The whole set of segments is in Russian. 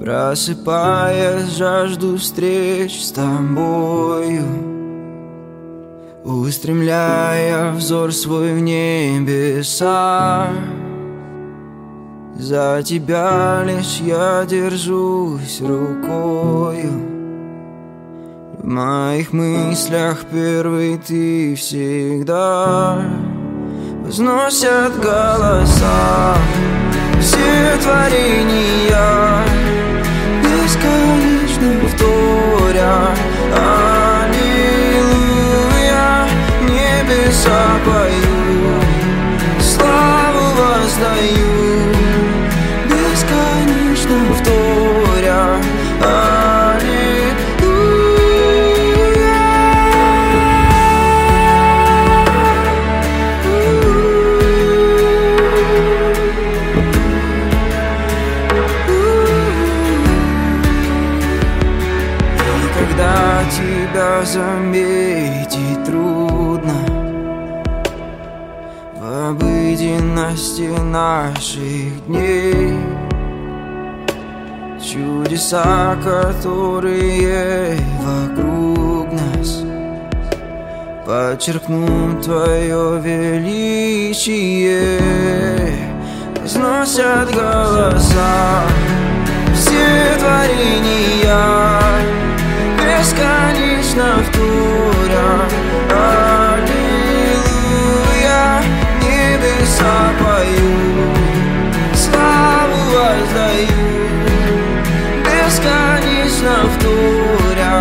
Просыпаясь, жажду встреч с тобою, устремляя взор свой в небеса. За тебя лишь я держусь рукою. В моих мыслях первый ты всегда. Возносят голоса все творения, бесконечно вторя. Аллилуйя, небеса пою, славу воздаю, бесконечно вторя. Тебя заметить трудно в обыденности наших дней. Чудеса, которые вокруг нас, подчеркнут твое величие. Возносят голоса все творения, бесконечно вторя. Аллилуйя, небеса пою, славу воздаю, бесконечно вторя.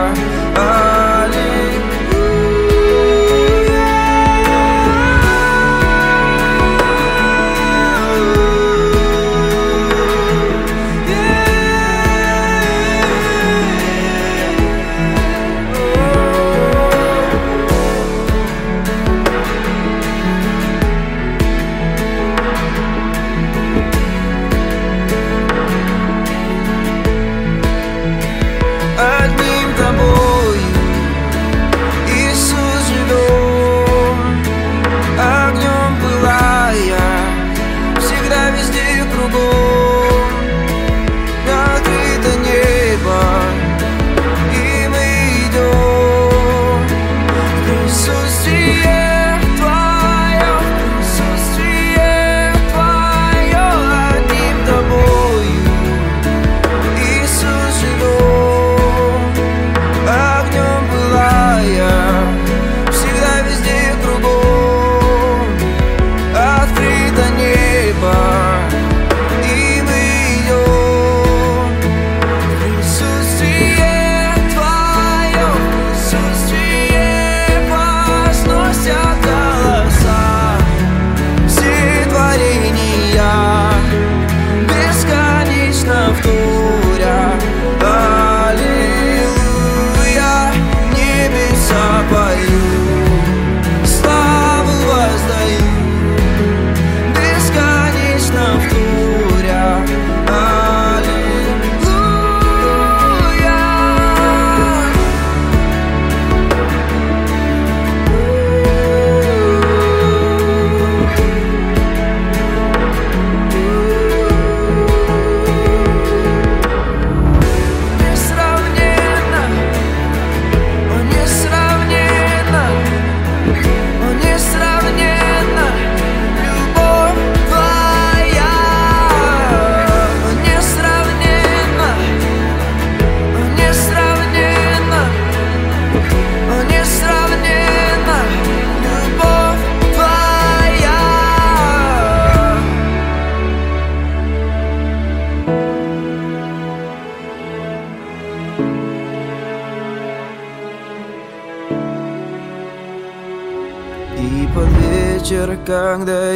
И под вечер, когда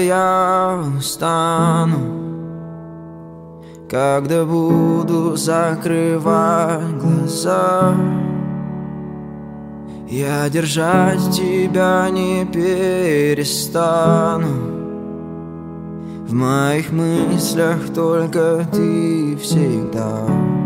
я устану, когда буду закрывать глаза, я держать тебя не перестану. В моих мыслях только ты всегда.